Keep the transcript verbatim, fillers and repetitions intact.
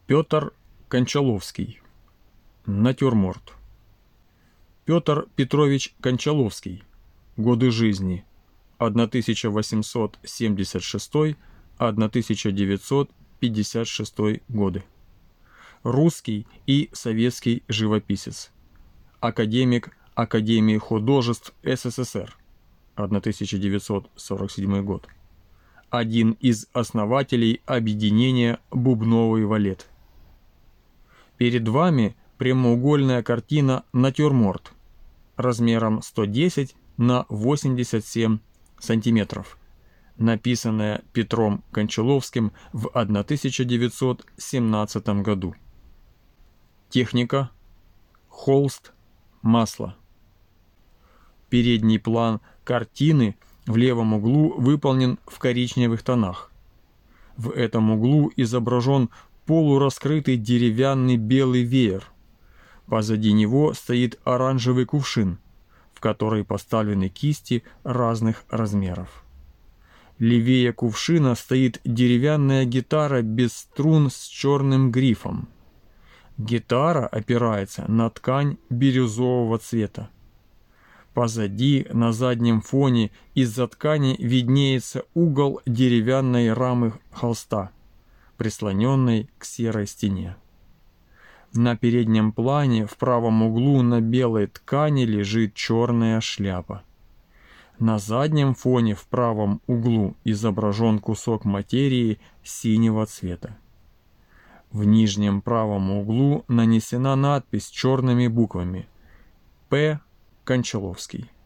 Петр Кончаловский. Натюрморт. Петр Петрович Кончаловский. Годы жизни тысяча восемьсот семьдесят шестой — тысяча девятьсот пятьдесят шестой годы. Русский и советский живописец. Академик Академии художеств СССР. тысяча девятьсот сорок седьмой год. Один из основателей объединения «Бубновый валет». Перед вами прямоугольная картина «Натюрморт» размером сто десять на восемьдесят семь сантиметров, написанная Петром Кончаловским в тысяча девятьсот семнадцатом году. Техника: холст, масло. Передний план картины в левом углу выполнен в коричневых тонах. В этом углу изображен полураскрытый деревянный белый веер. Позади него стоит оранжевый кувшин, в который поставлены кисти разных размеров. Левее кувшина стоит деревянная гитара без струн с черным грифом. Гитара опирается на ткань бирюзового цвета. Позади, на заднем фоне, из-за ткани виднеется угол деревянной рамы холста, прислоненной к серой стене. На переднем плане в правом углу на белой ткани лежит черная шляпа. На заднем фоне в правом углу изображен кусок материи синего цвета. В нижнем правом углу нанесена надпись черными буквами «П. Кончаловский».